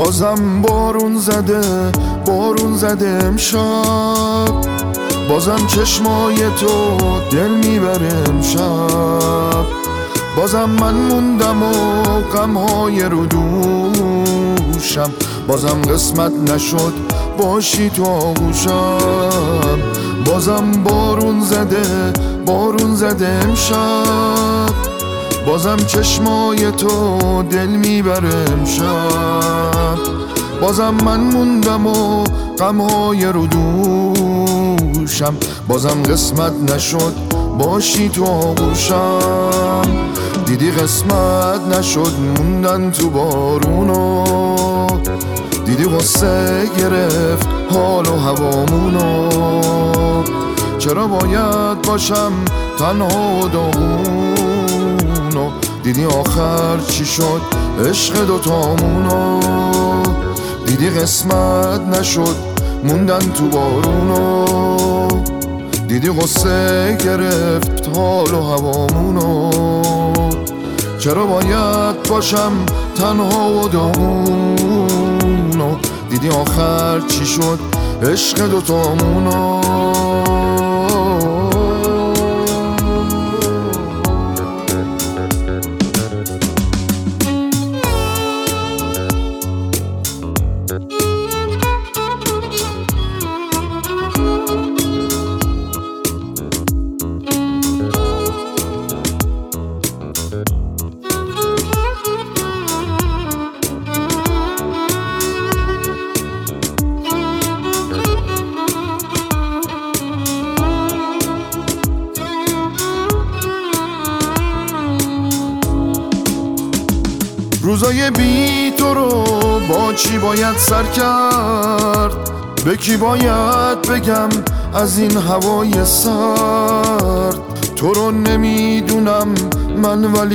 بازم بارون زده امشب، بازم چشمای تو دل میبره امشب. بازم من موندم و غمهای رو دوشم، بازم قسمت نشد باشی تو آغوشم. بازم بارون زده امشب، بازم چشمای تو دل میبره امشب. بازم من موندم و غمهای رو دوشم، بازم قسمت نشد باشی تو آغوشم. دیدی قسمت نشد موندن تو بارونو، دیدی غصه گرفت حال و هوامونو. چرا باید باشم تنها و داغونو، دیدی آخر چی شد عشق دوتامونو. دیدی قسمت نشد موندن تو بارونو، دیدی غصه گرفت حال و هوامونو. چرا باید باشم تنها و داغونو، دیدی آخر چی شد عشق دوتامونو. روزای بی تو رو با چی باید سر کرد؟ به کی باید بگم از این هوای سرد؟ تو رو نمیدونم من ولی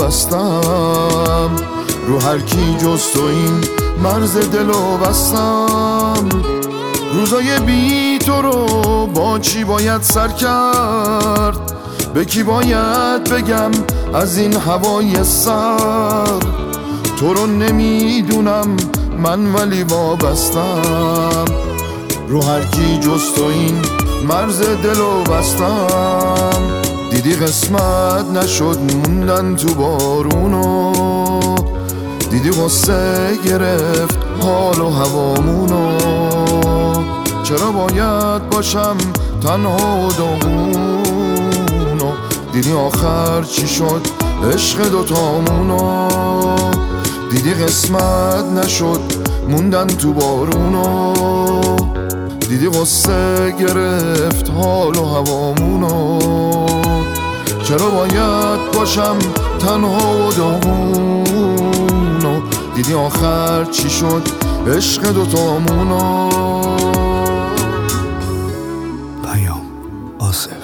وابستم، رو هر کی جز تو این مرز دلو بستم. روزای بی تو رو با چی باید سر کرد؟ به کی باید بگم از این هوای سرد؟ تو رو نمیدونم من ولی وابستم، رو هر کی جز تو این مرز دلو بستم. دیدی قسمت نشد موندن تو بارونو، دیدی غصه گرفت حال و هوامونو. چرا باید باشم تنها و داغونو، دیدی آخر چی شد عشق دوتامونو. دیدی قسمت نشد موندن تو بارونو، دیدی غصه گرفت حال و هوامونو. چرا باید باشم تنها و داغونو، دیدی آخر چی شد عشق دوتامونو. پیام آصف.